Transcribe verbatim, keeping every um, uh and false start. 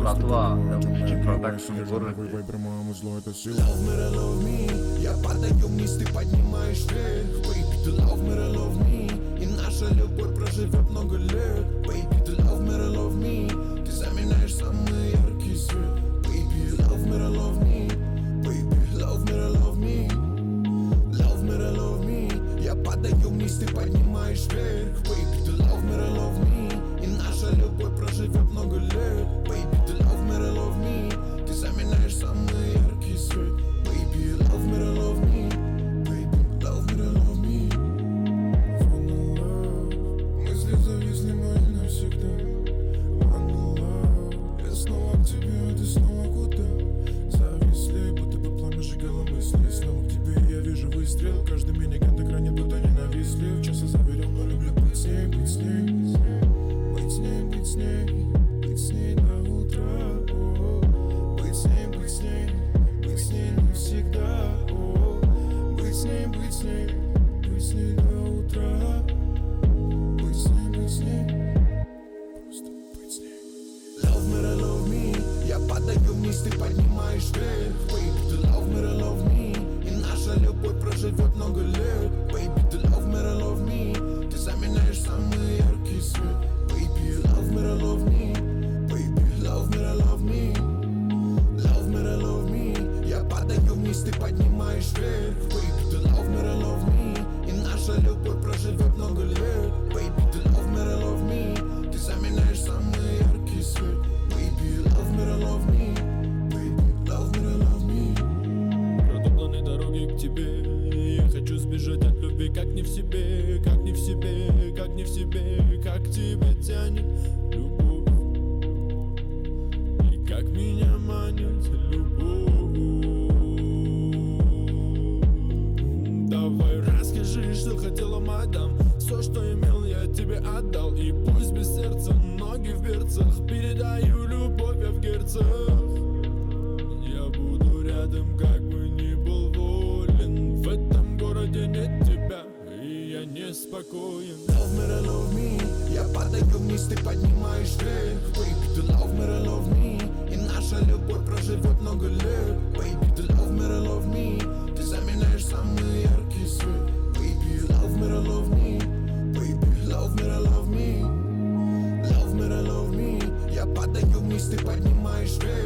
братва, эл джи Production в городе. Love me, love me, я падаю вниз, ты поднимаешь вверх. Baby, ты love me, love me, и наша любовь проживет много лет. Baby, ты love me, love me, ты заменяешь самый яркий свет. Baby, love me, love me, baby, love me, love me, love me, love me, я падаю вниз, ты поднимаешь вверх. Baby, ты love me, love me, и наша любовь проживет много лет. Baby, ты love me, love me, ты заменяешь самый яркий свет. Baby, love me, love me, baby, love me, love me. One love, мысли зависли мои навсегда. One love, я снова к тебе, а ты снова куда? Зависли, будто бы пламя сжигало мысли. Снова к тебе я вижу выстрел. Каждый миниган так ранит, будто ненавистлив. Часа заверил, но люблю быть с ней, быть с ней. Быть с ней, быть с ней, быть с ней до утра. Быть с ней, быть с ней, быть с ней навсегда. Быть с ней, быть с ней, быть с ней до утра. Быть с ней, быть с ней, просто быть с ней. Love me, love me, я падаю вниз, ты поднимаешь вверх. Baby, ты love me, love me, и наша любовь проживет много лет. Baby, ты love me, love me, ты заменяешь самый яркий свет. Baby, love me, love me, baby, love me, love me, love me, love me, я падаю вниз, ты поднимаешь вверх. Baby, ты love me, love me, и наша любовь проживет много лет. Baby, ты love me, love me, ты заменяешь самый яркий свет. Baby, love me, love me, baby, love me, love me. Протоптаны дороги к тебе, я хочу сбежать от любви, как не в себе, как не в себе, как не в себе, как тебя тянет любовь, и как меня манит любовь. Давай расскажи, что хотела, мадам. Все, что имел, я тебе отдал. И пусть без сердца, ноги в берцах, передаю любовь я в герцах. Я буду рядом, как бы ни был волен. В этом городе нет тебя, и я неспокоен. Love me, love me, я падаю вниз, ты поднимаешь вверх. Baby, ты love me, love me, и наша любовь проживет много лет. Baby, ты love me, love me, ты заменяешь самый яркий свет. Baby, love me, love me, baby, love me, love me, love me, love me, я падаю вниз, ты поднимаешь вверх.